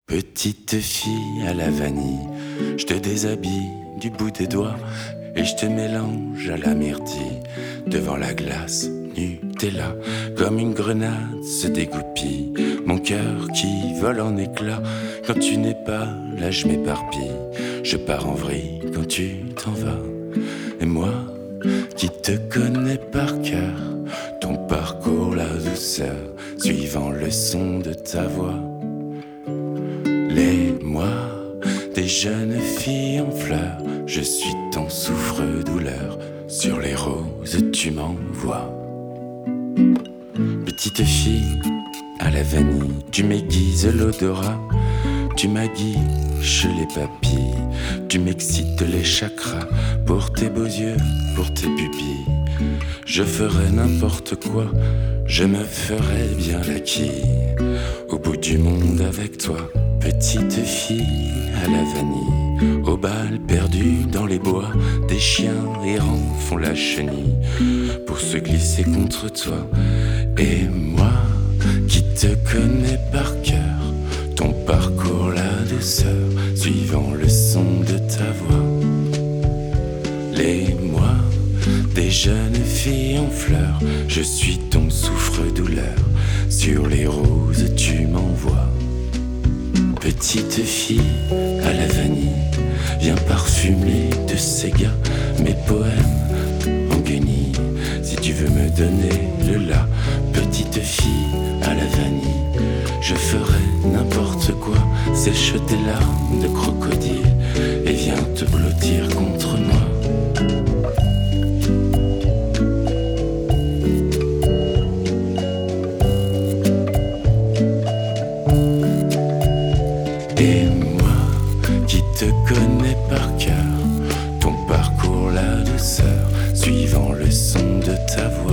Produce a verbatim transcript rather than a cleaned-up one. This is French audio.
Petite fille à la vanille, je te déshabille du bout des doigts et je te mélange à la myrtille. Devant la glace, Nutella, comme une grenade se dégoupille. Mon cœur qui vole en éclats, quand tu n'es pas là je m'éparpille. Je pars en vrille quand tu t'en vas. Et moi, qui te connais par cœur, ton parcours, la douceur, suivant le son de ta voix. Les mois des jeunes filles en fleurs, je suis ton souffre-douleur, sur les roses tu m'envoies. Petite fille à la vanille, tu m'aiguises l'odorat, tu m'aguiches les papilles, tu m'excites les chakras, pour tes beaux yeux, pour tes pupilles. Je ferais n'importe quoi, je me ferais bien la quille, au bout du monde avec toi. Petite fille à la vanille, au bal perdu dans les bois, des chiens errants font la chenille pour se glisser contre toi. Et moi, qui te connais par cœur, ton parcours, la douceur, suivant le son de ta voix. Les mois des jeunes filles en fleurs, je suis ton souffre-douleur, sur les roses tu m'envoies. Petite fille à la vanille, viens parfumer de Sega mes poèmes en guenilles. Si tu veux me donner le la, petite fille à la vanille, je ferai n'importe quoi, sèche tes larmes de crocodile et viens te blottir contre moi. Et moi, qui te connais par cœur, ton parcours, la douceur, suivant le son de ta voix.